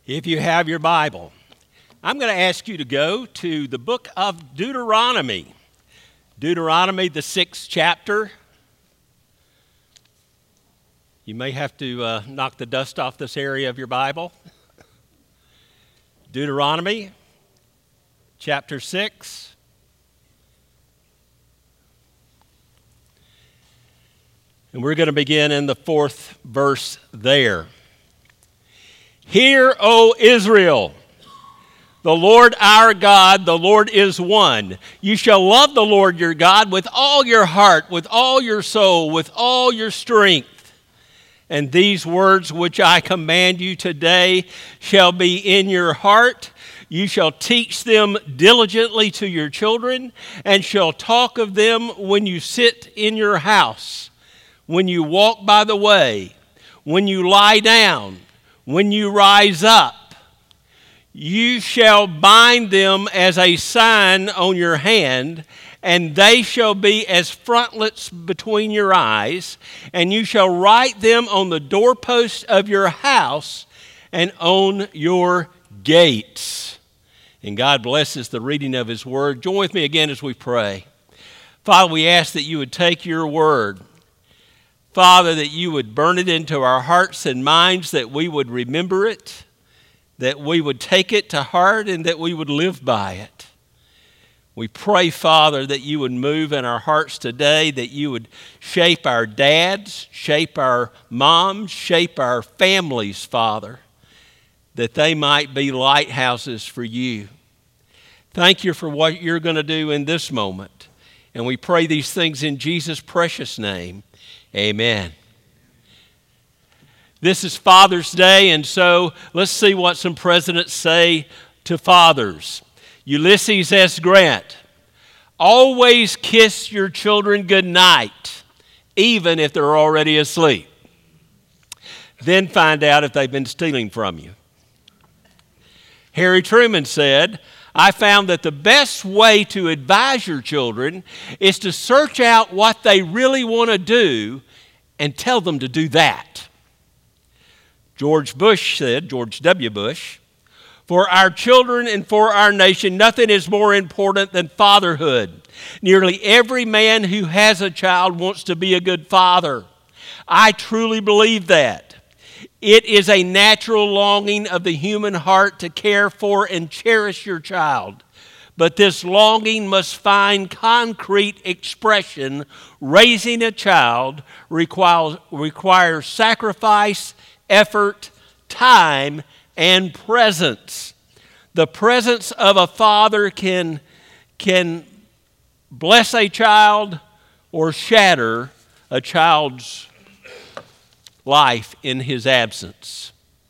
If you have your Bible, I'm going to ask you to go to the book of Deuteronomy. Deuteronomy, the 6th chapter. You may have to knock the dust off this area of your Bible. Deuteronomy, chapter 6. And we're going to begin in the 4th verse there. Hear, O Israel, the Lord our God, the Lord is one. You shall love the Lord your God with all your heart, with all your soul, with all your strength. And these words which I command you today shall be in your heart. You shall teach them diligently to your children, and shall talk of them when you sit in your house, when you walk by the way, when you lie down, when you rise up. You shall bind them as a sign on your hand, and they shall be as frontlets between your eyes, and you shall write them on the doorposts of your house and on your gates. And God blesses the reading of His Word. Join with me again as we pray. Father, we ask that you would take your Word, Father, that you would burn it into our hearts and minds, that we would remember it, that we would take it to heart, and that we would live by it. We pray, Father, that you would move in our hearts today, that you would shape our dads, shape our moms, shape our families, Father, that they might be lighthouses for you. Thank you for what you're going to do in this moment. And we pray these things in Jesus' precious name. Amen. This is Father's Day, and so let's see what some presidents say to fathers. Ulysses S. Grant: always kiss your children goodnight, even if they're already asleep. Then find out if they've been stealing from you. Harry Truman said, I found that the best way to advise your children is to search out what they really want to do and tell them to do that. George W. Bush, for our children and for our nation, nothing is more important than fatherhood. Nearly every man who has a child wants to be a good father. I truly believe that. It is a natural longing of the human heart to care for and cherish your child. But this longing must find concrete expression. Raising a child requires sacrifice, effort, time, and presence. The presence of a father can bless a child or shatter a child's life in his absence.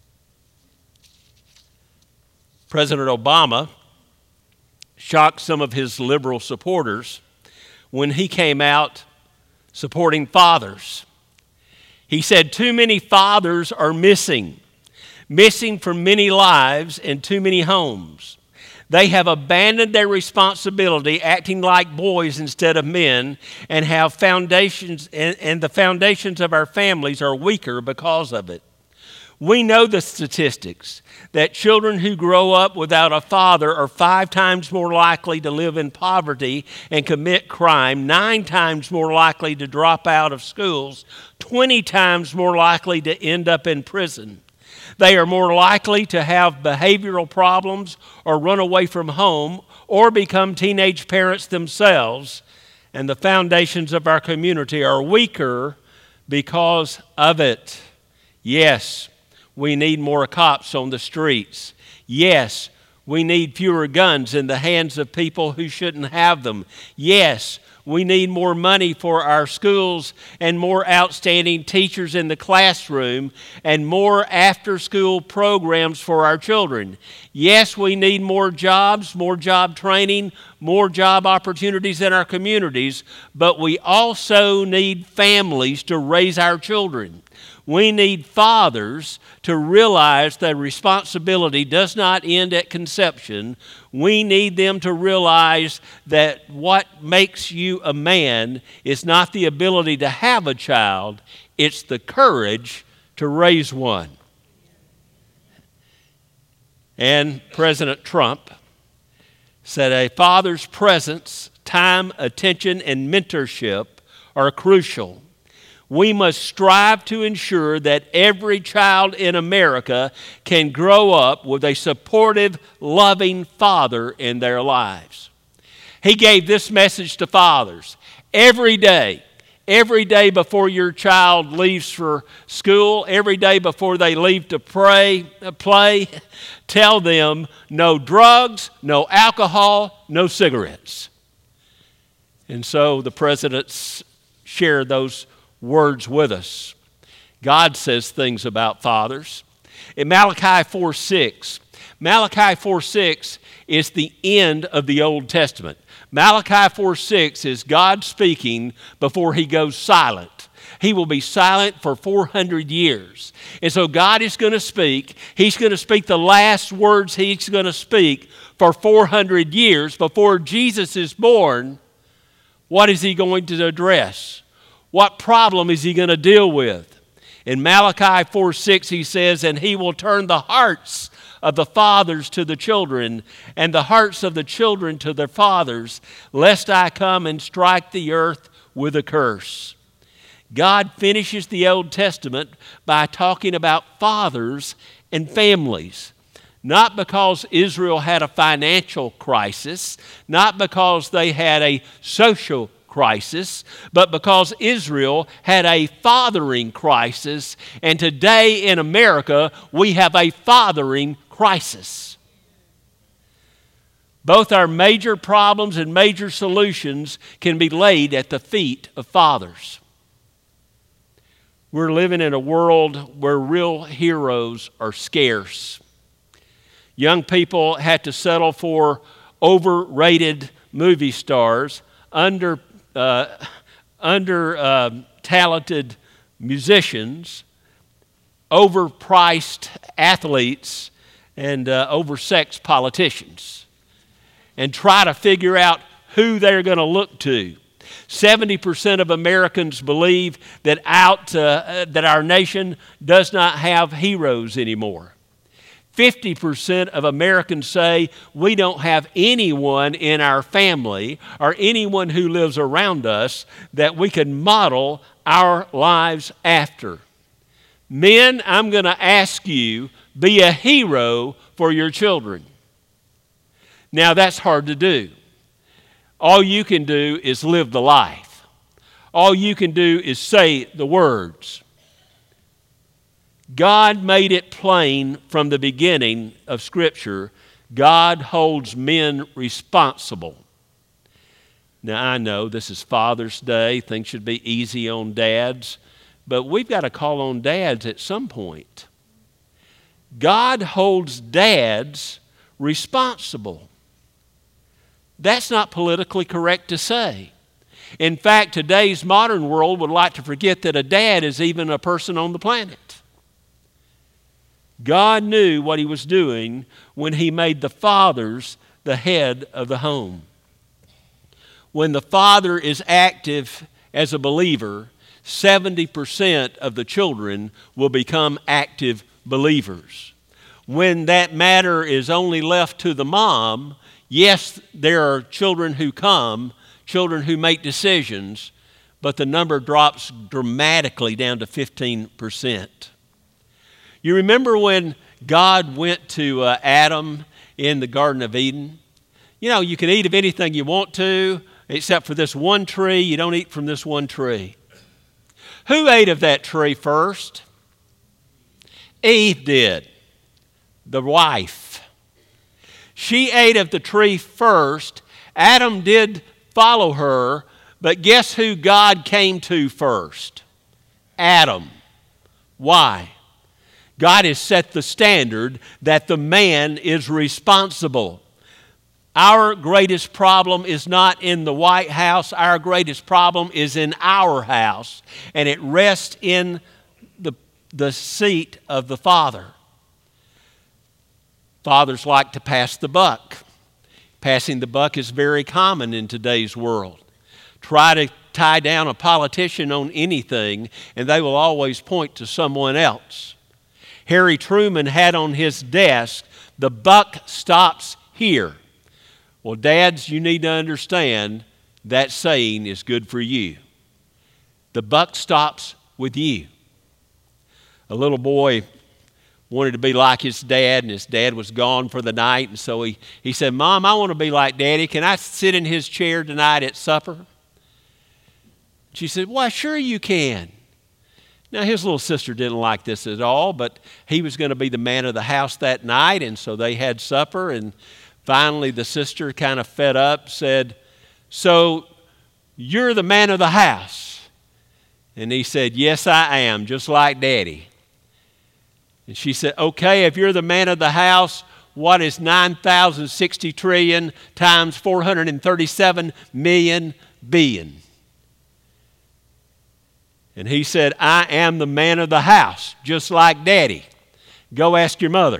President Obama shocked some of his liberal supporters when he came out supporting fathers. He said too many fathers are missing from many lives and too many homes. They have abandoned their responsibility, acting like boys instead of men, and have foundations, and the foundations of our families are weaker because of it. We know the statistics that children who grow up without a father are 5 times more likely to live in poverty and commit crime, 9 times more likely to drop out of schools, 20 times more likely to end up in prison. They are more likely to have behavioral problems or run away from home or become teenage parents themselves, and the foundations of our community are weaker because of it. Yes, we need more cops on the streets. Yes, we need fewer guns in the hands of people who shouldn't have them. Yes, we need more money for our schools and more outstanding teachers in the classroom and more after-school programs for our children. Yes, we need more jobs, more job training, more job opportunities in our communities, but we also need families to raise our children. We need fathers to realize that responsibility does not end at conception. We need them to realize that what makes you a man is not the ability to have a child, – it's the courage to raise one. and President Trump said a father's presence, time, attention, and mentorship are crucial. We must strive to ensure that every child in America can grow up with a supportive, loving father in their lives. He gave this message to fathers every day before your child leaves for school, every day before they leave to play, tell them no drugs, no alcohol, no cigarettes. And so the presidents share those words with us. God says things about fathers. In Malachi 4:6, Malachi 4:6 is the end of the Old Testament. Malachi 4:6 is God speaking before he goes silent. He will be silent for 400 years. And so God is going to speak. He's going to speak the last words he's going to speak for 400 years before Jesus is born. What is he going to address? What problem is he going to deal with? In Malachi 4:6 he says, "And he will turn the hearts of the fathers to the children, and the hearts of the children to their fathers, lest I come and strike the earth with a curse." God finishes the Old Testament by talking about fathers and families. Not because Israel had a financial crisis, not because they had a social crisis, but because Israel had a fathering crisis, and today in America we have a fathering crisis. Both our major problems and major solutions can be laid at the feet of fathers. We're living in a world where real heroes are scarce. Young people have to settle for overrated movie stars, talented musicians, overpriced athletes, and oversexed politicians, and try to figure out who they're going to look to. 70% of Americans believe that our nation does not have heroes anymore. 50% of Americans say we don't have anyone in our family or anyone who lives around us that we can model our lives after. Men, I'm going to ask you, be a hero for your children. Now, that's hard to do. All you can do is live the life. All you can do is say the words. God made it plain from the beginning of Scripture. God holds men responsible. Now, I know this is Father's Day. Things should be easy on dads. But we've got to call on dads at some point. God holds dads responsible. That's not politically correct to say. In fact, today's modern world would like to forget that a dad is even a person on the planet. God knew what he was doing when he made the fathers the head of the home. When the father is active as a believer, 70% of the children will become active believers. When that matter is only left to the mom, yes, there are children who make decisions, but the number drops dramatically down to 15%. You remember when God went to Adam in the Garden of Eden? You know, you can eat of anything you want to, except for this one tree. You don't eat from this one tree. Who ate of that tree first? Eve did, the wife. She ate of the tree first. Adam did follow her, but guess who God came to first? Adam. Why? God has set the standard that the man is responsible. Our greatest problem is not in the White House. Our greatest problem is in our house, and it rests in the seat of the father. Fathers like to pass the buck. Passing the buck is very common in today's world. Try to tie down a politician on anything, and they will always point to someone else. Harry Truman had on his desk, "The buck stops here." Well, dads, you need to understand that saying is good for you. The buck stops with you. A little boy wanted to be like his dad, and his dad was gone for the night, and so he said, "Mom, I want to be like Daddy. Can I sit in his chair tonight at supper?" She said, "Why, sure you can." Now, his little sister didn't like this at all, but he was going to be the man of the house that night, and so they had supper, and finally the sister, kind of fed up, said, "So you're the man of the house?" And he said, "Yes, I am, just like Daddy." And she said, "Okay, if you're the man of the house, what is 9,060 trillion times 437 million billion?" And he said, "I am the man of the house, just like Daddy. Go ask your mother."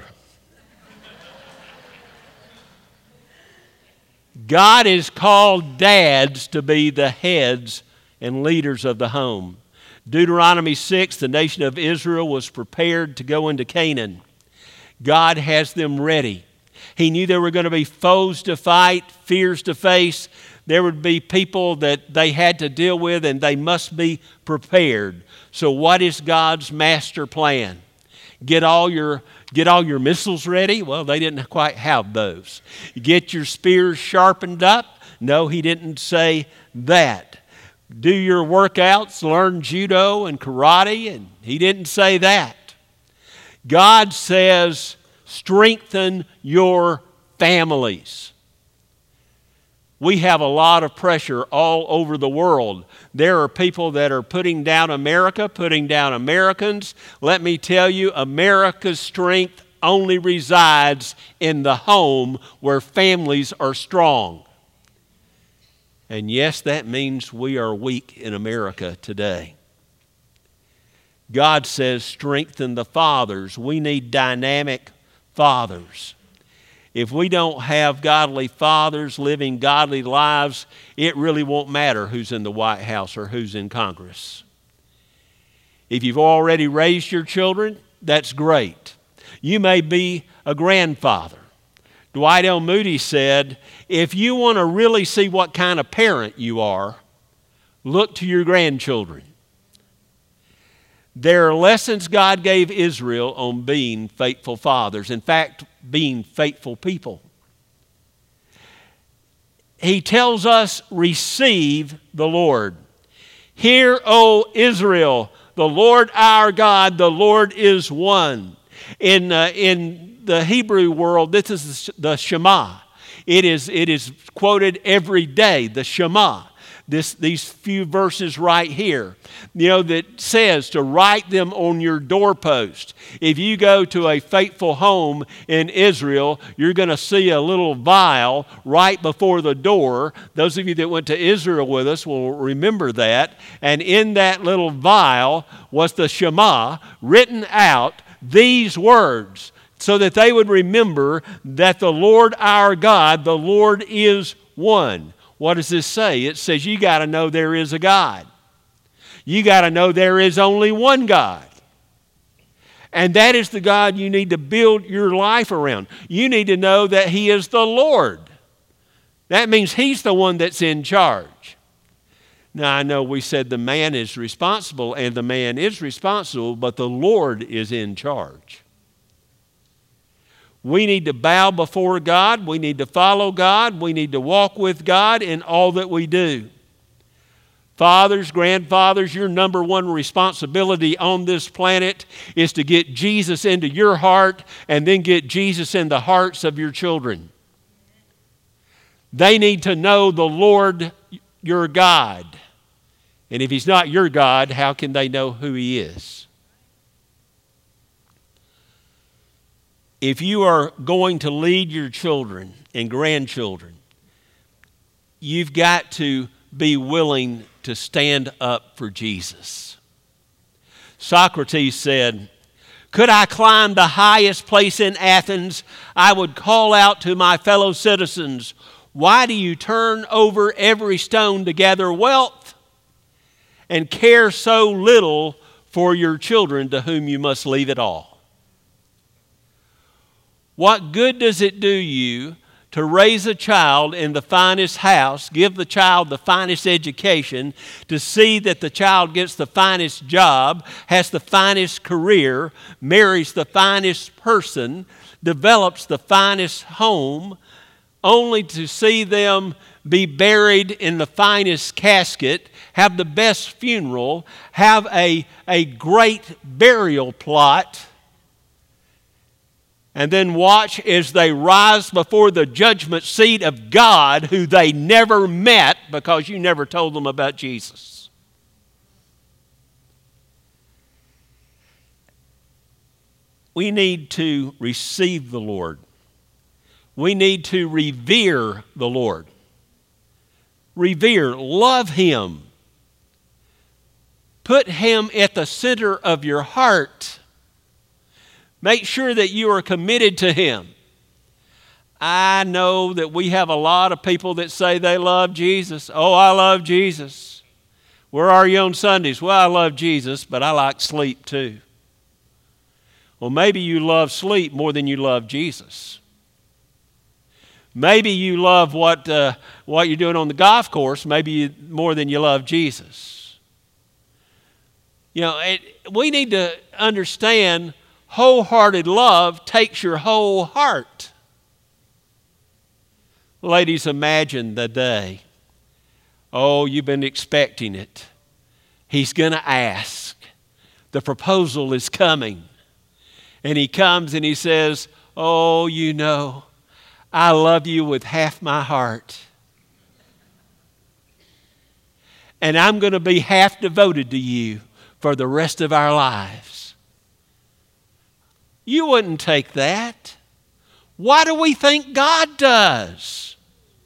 God has called dads to be the heads and leaders of the home. Deuteronomy 6, the nation of Israel was prepared to go into Canaan. God has them ready. He knew there were going to be foes to fight, fears to face. There would be people that they had to deal with, and they must be prepared. So what is God's master plan? Get all your missiles ready? Well, they didn't quite have those. Get your spears sharpened up? No, he didn't say that. Do your workouts, learn judo and karate, and he didn't say that. God says, strengthen your families. We have a lot of pressure all over the world. There are people that are putting down America, putting down Americans. Let me tell you, America's strength only resides in the home where families are strong. And yes, that means we are weak in America today. God says, strengthen the fathers. We need dynamic fathers. If we don't have godly fathers living godly lives, it really won't matter who's in the White House or who's in Congress. If you've already raised your children, that's great. You may be a grandfather. Dwight L. Moody said, if you want to really see what kind of parent you are, look to your grandchildren. There are lessons God gave Israel on being faithful fathers. In fact, being faithful people. He tells us, receive the Lord. Hear, O Israel, the Lord our God, the Lord is one. In the Hebrew world, this is the Shema. It is quoted every day, the Shema. These few verses right here, that says to write them on your doorpost. If you go to a faithful home in Israel, you're going to see a little vial right before the door. Those of you that went to Israel with us will remember that. And in that little vial was the Shema, written out these words, so that they would remember that the Lord our God, the Lord is one. What does this say? It says you got to know there is a God. You got to know there is only one God. And that is the God you need to build your life around. You need to know that He is the Lord. That means He's the one that's in charge. Now, I know we said the man is responsible, and the man is responsible, but the Lord is in charge. We need to bow before God. We need to follow God. We need to walk with God in all that we do. Fathers, grandfathers, your number one responsibility on this planet is to get Jesus into your heart and then get Jesus in the hearts of your children. They need to know the Lord your God. And if He's not your God, how can they know who He is? If you are going to lead your children and grandchildren, you've got to be willing to stand up for Jesus. Socrates said, could I climb the highest place in Athens, I would call out to my fellow citizens, why do you turn over every stone to gather wealth and care so little for your children to whom you must leave it all? What good does it do you to raise a child in the finest house, give the child the finest education, to see that the child gets the finest job, has the finest career, marries the finest person, develops the finest home, only to see them be buried in the finest casket, have the best funeral, have a great burial plot, and then watch as they rise before the judgment seat of God, who they never met because you never told them about Jesus. We need to receive the Lord. We need to revere the Lord. Revere, love Him. Put Him at the center of your heart. Make sure that you are committed to Him. I know that we have a lot of people that say they love Jesus. Oh, I love Jesus. Where are you on Sundays? Well, I love Jesus, but I like sleep too. Well, maybe you love sleep more than you love Jesus. Maybe you love what you're doing on the golf course, more than you love Jesus. You know, we need to understand wholehearted love takes your whole heart. Ladies, imagine the day. Oh, you've been expecting it. He's going to ask. The proposal is coming. And he comes and he says, oh, you know, I love you with half my heart. And I'm going to be half devoted to you for the rest of our lives. You wouldn't take that. Why do we think God does?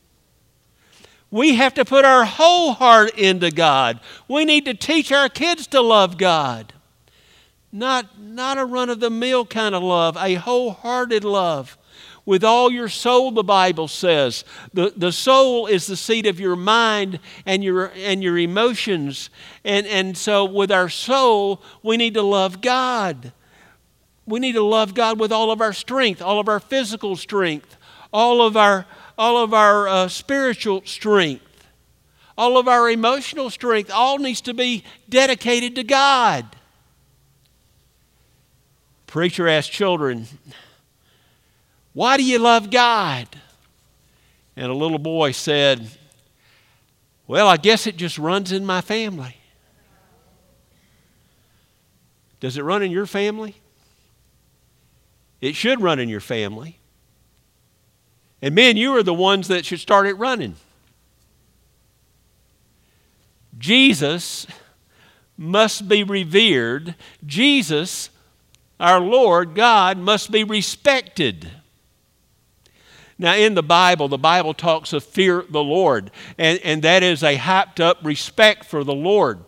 We have to put our whole heart into God. We need to teach our kids to love God. Not a run-of-the-mill kind of love, a wholehearted love. With all your soul, the Bible says. The soul is the seat of your mind and your emotions. And so with our soul, we need to love God. We need to love God with all of our strength, all of our physical strength, all of our spiritual strength, all of our emotional strength. All needs to be dedicated to God. Preacher asked children, why do you love God? And a little boy said, well, I guess it just runs in my family. Does it run in your family? It should run in your family. And men, you are the ones that should start it running. Jesus must be revered. Jesus, our Lord God, must be respected. Now in the Bible talks of fear the Lord, and that is a hyped up respect for the Lord.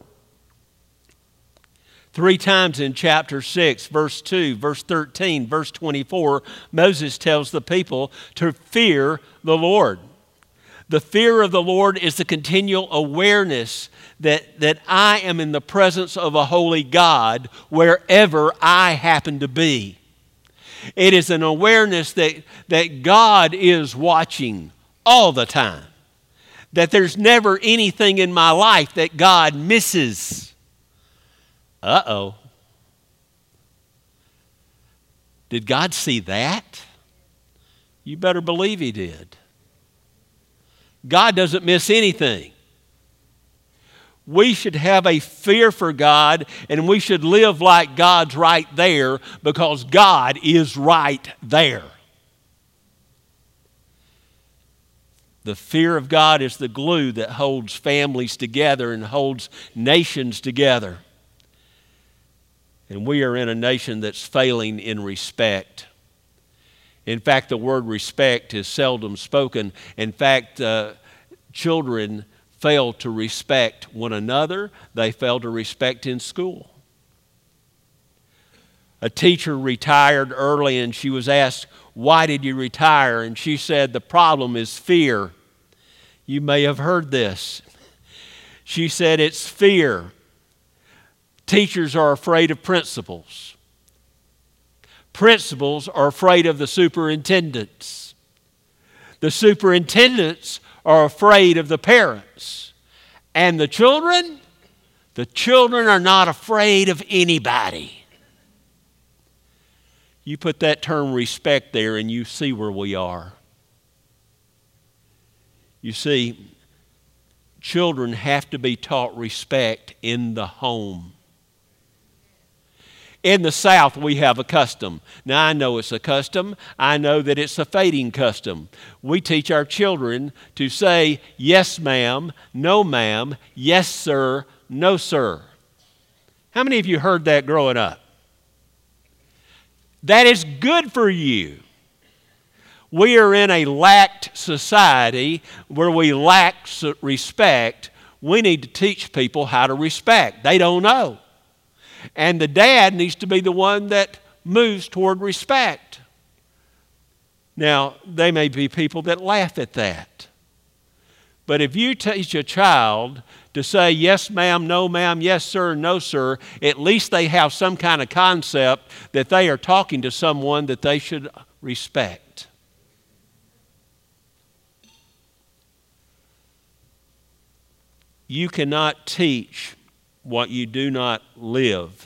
3 times in chapter 6, verse 2, verse 13, verse 24, Moses tells the people to fear the Lord. The fear of the Lord is the continual awareness that I am in the presence of a holy God wherever I happen to be. It is an awareness that God is watching all the time. That there's never anything in my life that God misses. Uh-oh. Did God see that? You better believe He did. God doesn't miss anything. We should have a fear for God, and we should live like God's right there, because God is right there. The fear of God is the glue that holds families together and holds nations together. And we are in a nation that's failing in respect. In fact, the word respect is seldom spoken. In fact, children fail to respect one another. They fail to respect in school. A teacher retired early, and she was asked, why did you retire? And she said, the problem is fear. You may have heard this. She said, it's fear. Teachers are afraid of principals. Principals are afraid of the superintendents. The superintendents are afraid of the parents. And the children are not afraid of anybody. You put that term respect there and you see where we are. You see, children have to be taught respect in the home. In the South, we have a custom. Now, I know it's a custom. I know that it's a fading custom. We teach our children to say, yes, ma'am, no, ma'am, yes, sir, no, sir. How many of you heard that growing up? That is good for you. We are in a lacked society where we lack respect. We need to teach people how to respect. They don't know. And the dad needs to be the one that moves toward respect. Now, they may be people that laugh at that. But if you teach a child to say, yes, ma'am, no, ma'am, yes, sir, no, sir, at least they have some kind of concept that they are talking to someone that they should respect. You cannot teach what you do not live.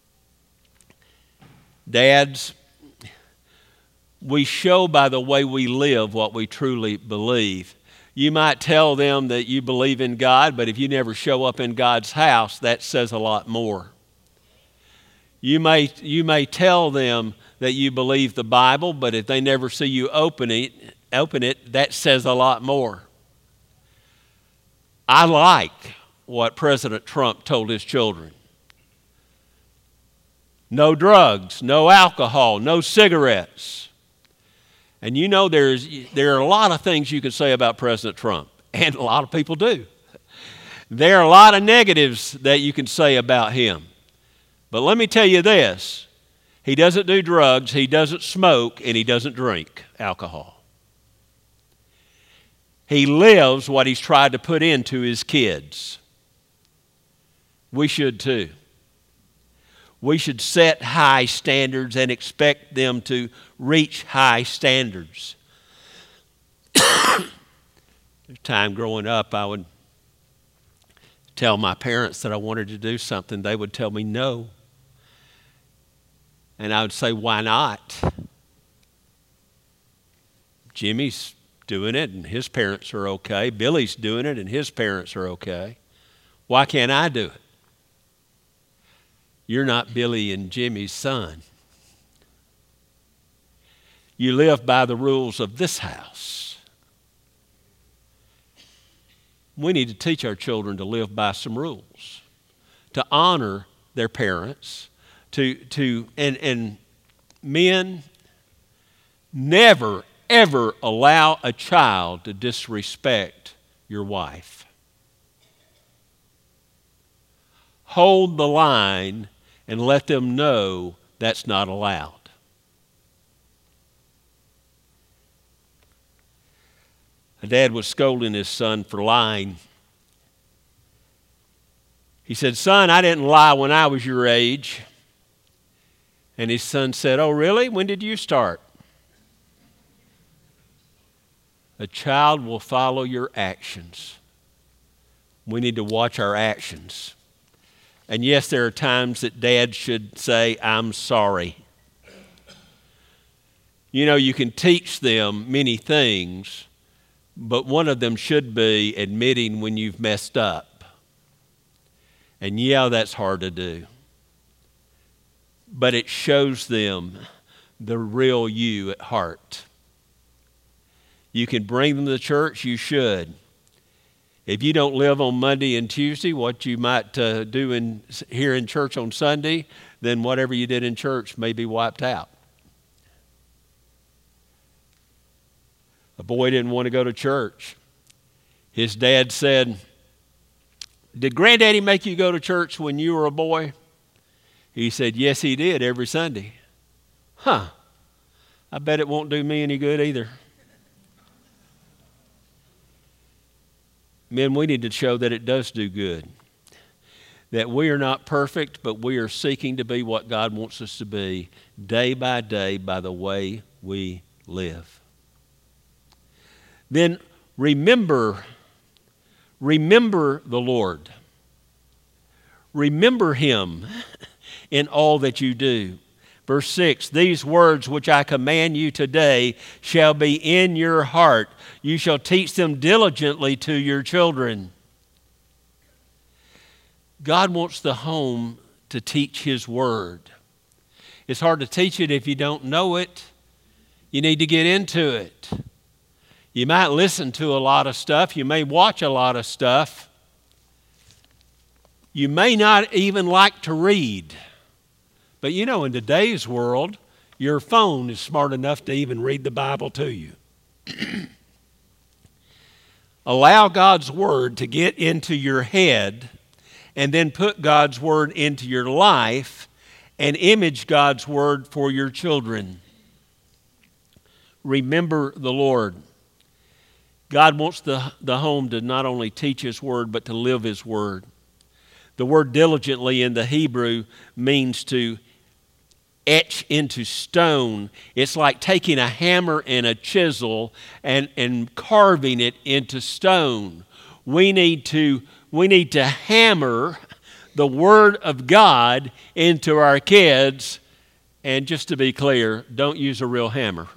Dads, we show by the way we live what we truly believe. You might tell them that you believe in God, but if you never show up in God's house, that says a lot more. You may tell them that you believe the Bible, but if they never see you open it, that says a lot more. I like what President Trump told his children. No drugs, no alcohol, no cigarettes. And you know there are a lot of things you can say about President Trump, and a lot of people do. There are a lot of negatives that you can say about him. But let me tell you this, he doesn't do drugs, he doesn't smoke, and he doesn't drink alcohol. He lives what he's tried to put into his kids. We should too. We should set high standards and expect them to reach high standards. There's a time growing up I would tell my parents that I wanted to do something. They would tell me no. And I would say, why not? Jimmy's doing it and his parents are okay. Billy's doing it and his parents are okay. Why can't I do it? You're not Billy and Jimmy's son. You live by the rules of this house. We need to teach our children to live by some rules, to honor their parents, and men, never, ever allow a child to disrespect your wife. Hold the line and let them know that's not allowed. A dad was scolding his son for lying. He said, son, I didn't lie when I was your age. And his son said, oh, really? When did you start? A child will follow your actions. We need to watch our actions. And yes, there are times that dad should say, I'm sorry. You know, you can teach them many things, but one of them should be admitting when you've messed up. And yeah, that's hard to do. But it shows them the real you at heart. You can bring them to church, you should. If you don't live on Monday and Tuesday, what you might do here in church on Sunday, then whatever you did in church may be wiped out. A boy didn't want to go to church. His dad said, did Granddaddy make you go to church when you were a boy? He said, yes, he did, every Sunday. I bet it won't do me any good either. Men, we need to show that it does do good. that we are not perfect, but we are seeking to be what God wants us to be day by day by the way we live. Then remember the Lord. Remember Him in all that you do. Verse 6, these words which I command you today shall be in your heart. You shall teach them diligently to your children. God wants the home to teach His Word. It's hard to teach it if you don't know it. You need to get into it. You might listen to a lot of stuff. You may watch a lot of stuff. You may not even like to read. But you know, in today's world, your phone is smart enough to even read the Bible to you. Allow God's Word to get into your head, and then put God's Word into your life and image God's Word for your children. Remember the Lord. God wants the home to not only teach His Word, but to live His Word. The word diligently in the Hebrew means to etch into stone. It's like taking a hammer and a chisel and carving it into stone. We need to hammer the Word of God into our kids. And just to be clear, don't use a real hammer.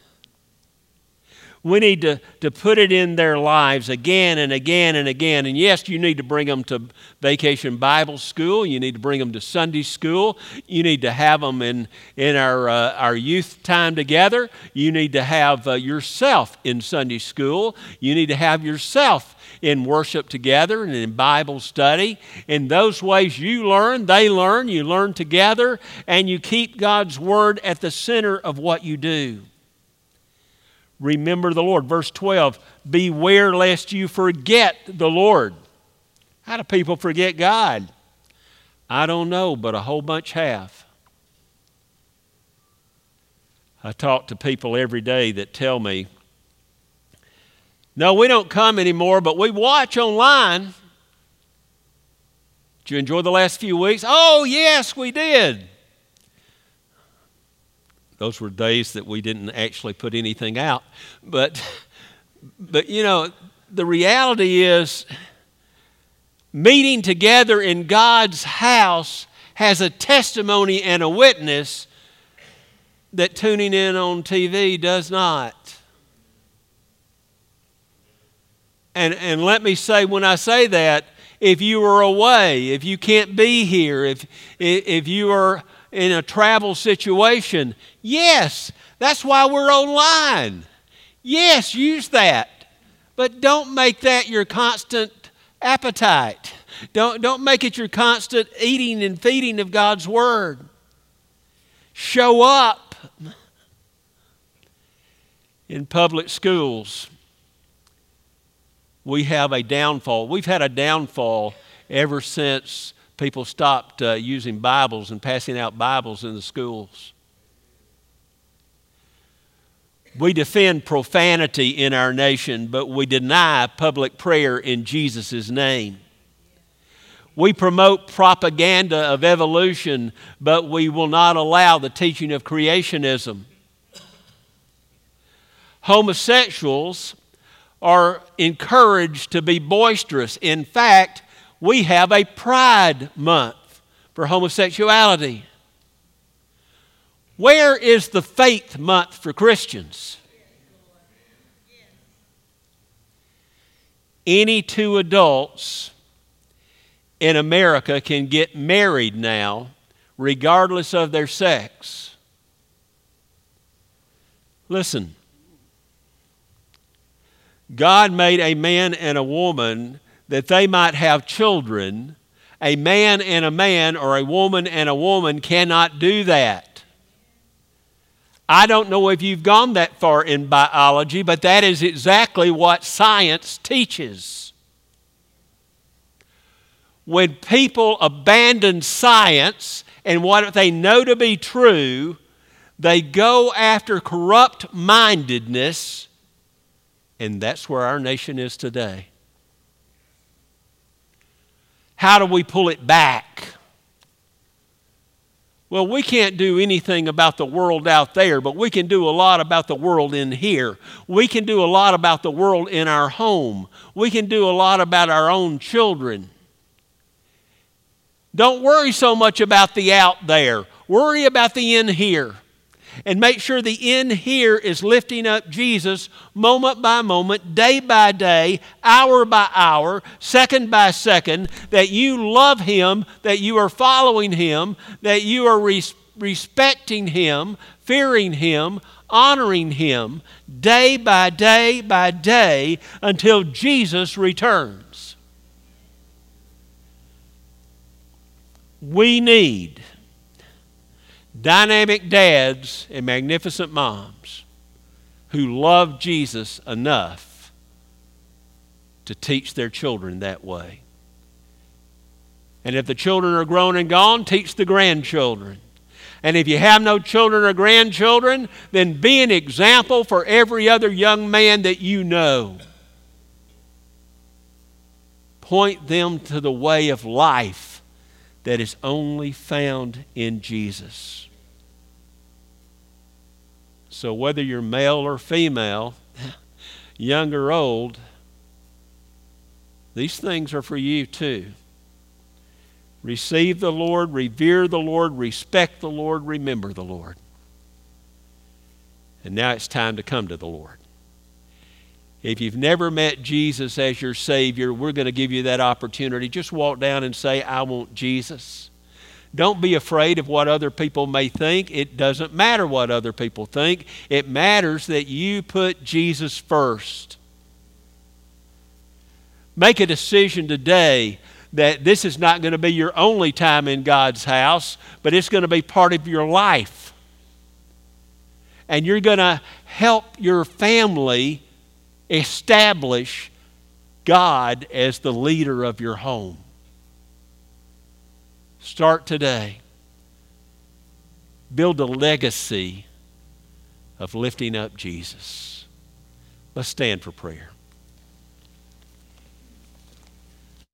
We need to put it in their lives again and again and again. And yes, you need to bring them to Vacation Bible School. You need to bring them to Sunday school. You need to have them in our youth time together. You need to have yourself in Sunday school. You need to have yourself in worship together and in Bible study. In those ways you learn, they learn, you learn together, and you keep God's Word at the center of what you do. Remember the Lord. Verse 12, beware lest you forget the Lord. How do people forget God? I don't know, but a whole bunch have. I talk to people every day that tell me, no, we don't come anymore, but we watch online. Did you enjoy the last few weeks? Oh, yes, we did. Those were days that we didn't actually put anything out. But you know, the reality is meeting together in God's house has a testimony and a witness that tuning in on TV does not. And let me say, when I say that, if you are away, if you can't be here, if you are in a travel situation, yes, that's why we're online. Yes, use that. But don't make that your constant appetite. Don't make it your constant eating and feeding of God's Word. Show up. In public schools, we have a downfall. We've had a downfall ever since people stopped using Bibles and passing out Bibles in the schools. We defend profanity in our nation, but we deny public prayer in Jesus' name. We promote propaganda of evolution, but we will not allow the teaching of creationism. Homosexuals are encouraged to be boisterous. In fact, we have a Pride Month for homosexuality. Where is the Faith Month for Christians? Any two adults in America can get married now, regardless of their sex. Listen, God made a man and a woman that they might have children. A man and a man, or a woman and a woman, cannot do that. I don't know if you've gone that far in biology, but that is exactly what science teaches. When people abandon science and what they know to be true, they go after corrupt mindedness, and that's where our nation is today. How do we pull it back? Well, we can't do anything about the world out there, but we can do a lot about the world in here. We can do a lot about the world in our home. We can do a lot about our own children. Don't worry so much about the out there. Worry about the in here. And make sure the in here is lifting up Jesus moment by moment, day by day, hour by hour, second by second, that you love Him, that you are following Him, that you are respecting Him, fearing Him, honoring Him, day by day by day, until Jesus returns. We need dynamic dads and magnificent moms who love Jesus enough to teach their children that way. And if the children are grown and gone, teach the grandchildren. And if you have no children or grandchildren, then be an example for every other young man that you know. Point them to the way of life that is only found in Jesus. So whether you're male or female, young or old, these things are for you too. Receive the Lord, revere the Lord, respect the Lord, remember the Lord. And now it's time to come to the Lord. If you've never met Jesus as your Savior, we're going to give you that opportunity. Just walk down and say, I want Jesus. Don't be afraid of what other people may think. It doesn't matter what other people think. It matters that you put Jesus first. Make a decision today that this is not going to be your only time in God's house, but it's going to be part of your life. And you're going to help your family establish God as the leader of your home. Start today. Build a legacy of lifting up Jesus. Let's stand for prayer.